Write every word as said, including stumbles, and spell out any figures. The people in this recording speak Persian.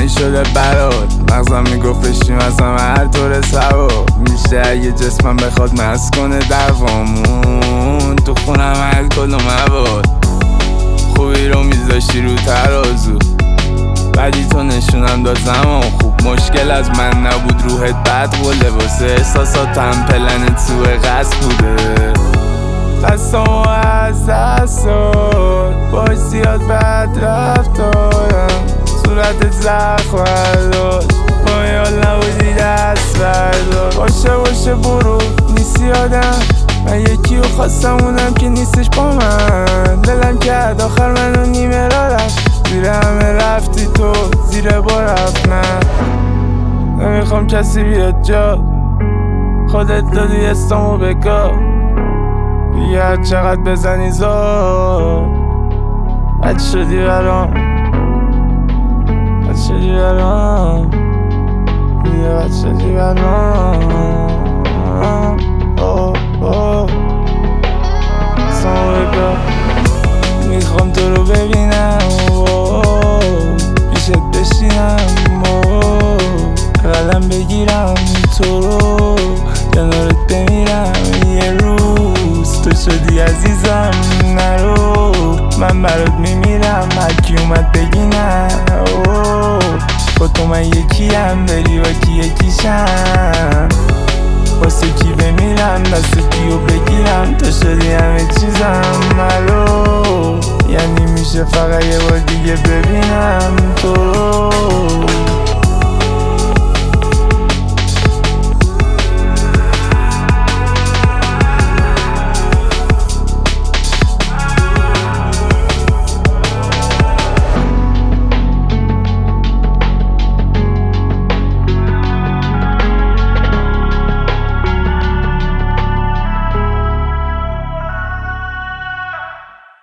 این شده برات. مغزم میگفت بشیم از همه هر طور سوا میشه اگه جسمم بخواد مست کنه دوامون. تو خونم الکل و مواد خوبی رو میذاشتی رو ترازو، بعدی تو نشونم داد زمان خوب. مشکل از من نبود روحت بد قله، واسه احساساتم پلن تو قصد بوده. قصم از دست داد باش زیاد بد رفتارم، صورت زخم داشت با یال نبودی دست بردار. باشه باشه برو نیستی آدم، من یکی رو خواستم اونم که نیستش با من. دلم کرد آخر منو نیمه را رفت، زیر همه رفتی تو زیر با رفت. من نمیخوام کسی بیاد جا، خودت دادی استامو بگاه. دیگه هر چقدر بزنی زار بد شدی برام، بد شدی برام، دیگه بد شدی برام. اوه اوه استامو بگاه. میخوام تو رو ببینم پیشت بشینم قلم بگیرم تو رو کنارت بمیرم یه روز. تو شدی عزیزم نرو، من برات میمیرم هرکی اومد بگی نه. با تو من یکیم بری با کی یکیشم، واسه کی بمیرم دست کیو بگیرم. تو شدی همه چیزم مرو، یعنی میشه فقط یه بار دیگه ببینم.